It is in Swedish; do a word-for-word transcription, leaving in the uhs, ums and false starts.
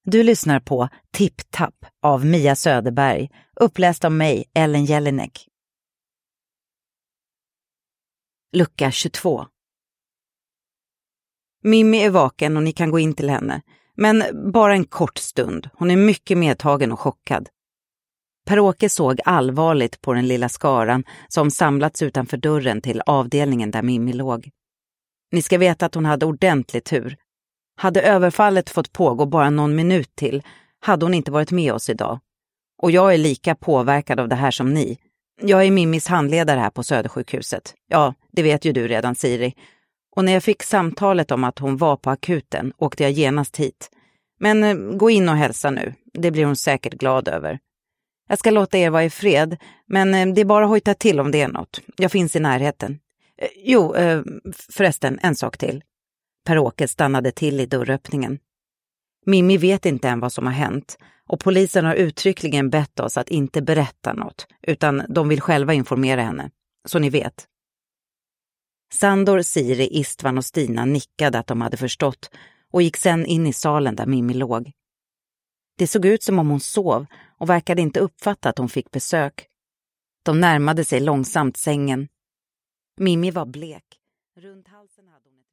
Du lyssnar på Tipp Tapp av Mia Söderberg, uppläst av mig, Ellen Jelinek. Lucka tjugotvå. Mimmi är vaken och ni kan gå in till henne. Men bara en kort stund. Hon är mycket medtagen och chockad. Per-Åke såg allvarligt på den lilla skaran som samlats utanför dörren till avdelningen där Mimmi låg. Ni ska veta att hon hade ordentligt tur. Hade överfallet fått pågå bara någon minut till hade hon inte varit med oss idag. Och jag är lika påverkad av det här som ni. Jag är Mimmis handledare här på Södersjukhuset. Ja, det vet ju du redan, Siri. Och när jag fick samtalet om att hon var på akuten åkte jag genast hit. Men eh, gå in och hälsa nu. Det blir hon säkert glad över. Jag ska låta er vara i fred, men eh, det är bara att hojta till om det är något. Jag finns i närheten. Eh, jo, eh, förresten, en sak till. Per-Åke stannade till i dörröppningen. Mimmi vet inte än vad som har hänt och polisen har uttryckligen bett oss att inte berätta något, utan de vill själva informera henne. Så ni vet. Sandor, Siri, Istvan och Stina nickade att de hade förstått och gick sen in i salen där Mimmi låg. Det såg ut som om hon sov och verkade inte uppfatta att hon fick besök. De närmade sig långsamt sängen. Mimmi var blek. Runt halsen hade hon ett